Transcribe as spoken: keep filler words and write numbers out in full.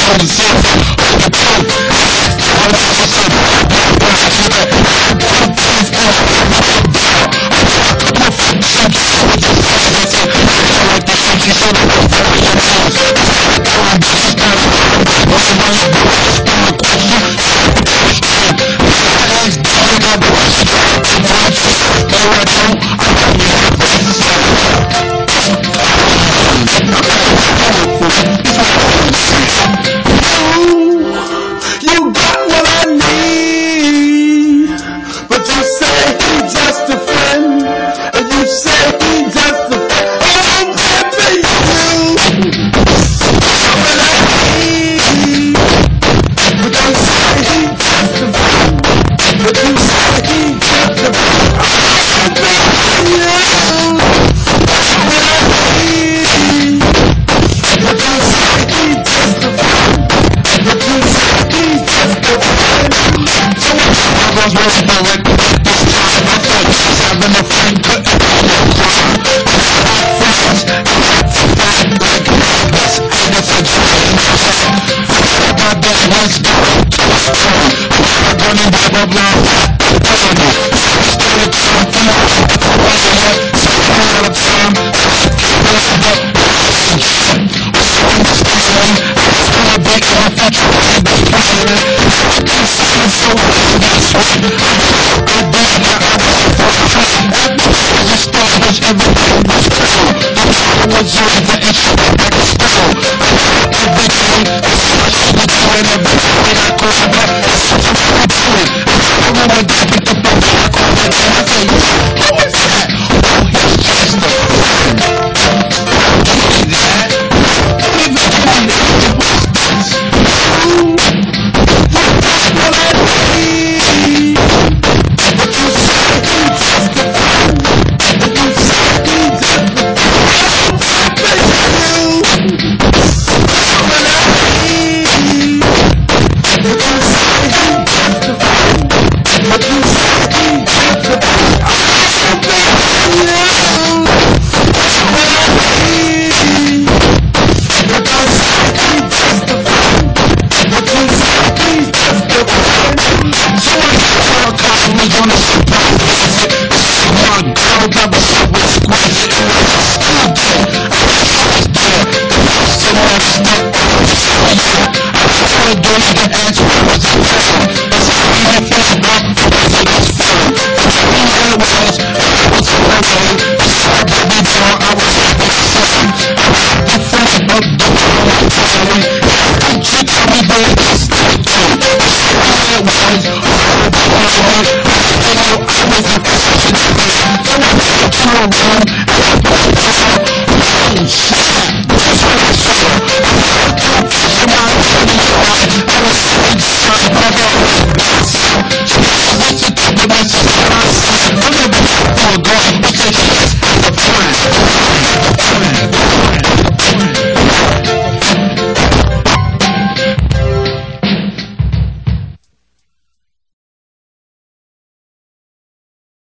You got what I need, but you say he's just a friend, and you say he's just a friend. Oh, baby, you got what I need, but you say he's just a friend, but you say he's just a friend. Oh, baby, you got what I need, but you say he's just a friend, but you say he's just a friend. I was working for like this time. I thought just having a friend couldn't be no crime. Friends, like this, and it's a dream. My best was going to a storm. I'm gonna have a long journey. Started talking about the radio, so a lot of time. When this family, it's gonna be in the future. I can see so that's right. I did that, I was for a friend. After the stars, everything was cool. The power was over and she went back to school. Everything, especially the doing everything I call back. That's what I'm gonna do it. I remember that with the book I call it. And I say, who is that? Oh, he's just a friend. Give me that. Give me that. What's this? What I need. But you say he's just a friend. But you say he's just a friend. Baby, you what I need. But you say he's just a friend. But you say he's just a friend. Oh, baby, you what I need. But you say he's just a friend. But you say he's just a friend. So I tell customers on the surprise visit. My girl got me so with squeeze. Still there. I wish I was there. The first and last step. I was trying to do it to ask where was I from. It's funny if it's up to where it was from. It's funny how it was. I was on my way. Sorry, baby, girl, I was happy to see you. I was happy for you, but don't know what I'm telling you.